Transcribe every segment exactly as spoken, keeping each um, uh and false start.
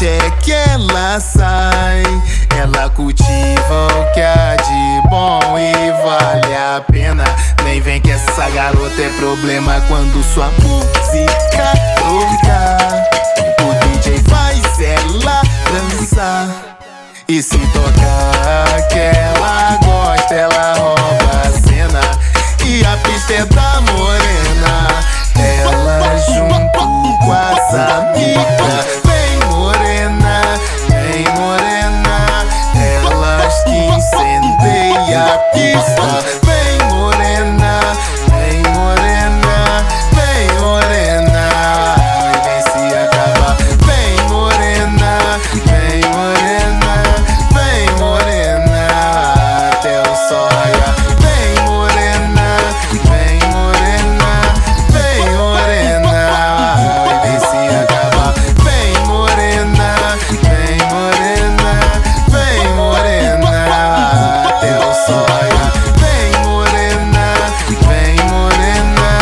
noite é que ela sai, ela cultiva o que há de bom e vale a pena. Nem vem que essa garota é problema quando sua música toca. O D J faz ela dançar, e se tocar que ela gosta, ela rouba a cena. E a pista é da morena, ela junto com as amigas. Vem morena, vem morena, elas que incendeiam a pista. Vem morena, vem morena, vem morena, e vem se acabar. Vem morena, vem morena, vem morena, até o sol raiar. Vem morena, vem morena, vem morena, e vem se acabar. Vem morena, vem morena, vem morena, até o sol raiar. Vem morena, vem morena.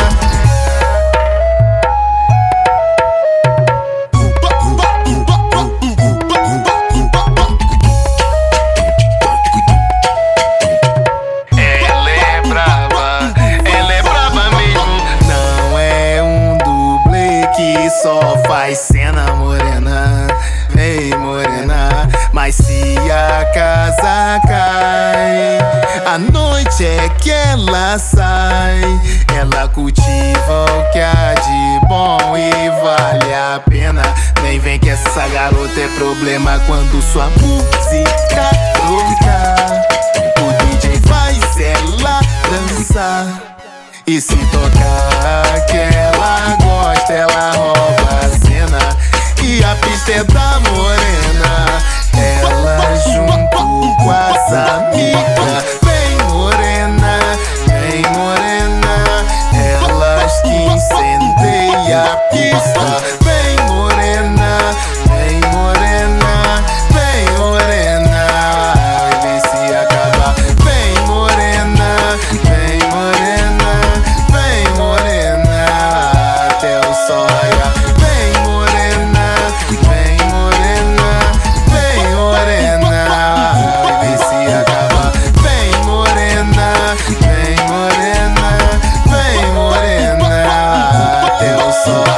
Ela é brava, ela é brava mesmo. Não é um dublê que só faz cena, morena. Ei, morena, mas se a casa cai, a noite é que ela sai, ela cultiva o que há de bom e vale a pena. Nem vem que essa garota é problema quando sua música toca. O D J faz ela dançar, e se tocar que ela gosta, ela rouba a cena. E a pista é da morena, ela junto com as amigas. Vem morena, vem morena, elas que incendeiam a pista. Vem morena, vem morena, vem morena, e vem se acabar. Vem morena, vem morena, vem morena, até o sol raiar. Vem morena, vem morena, vem morena, e vem se acabar. Vem morena, vem morena, vem morena, até o sol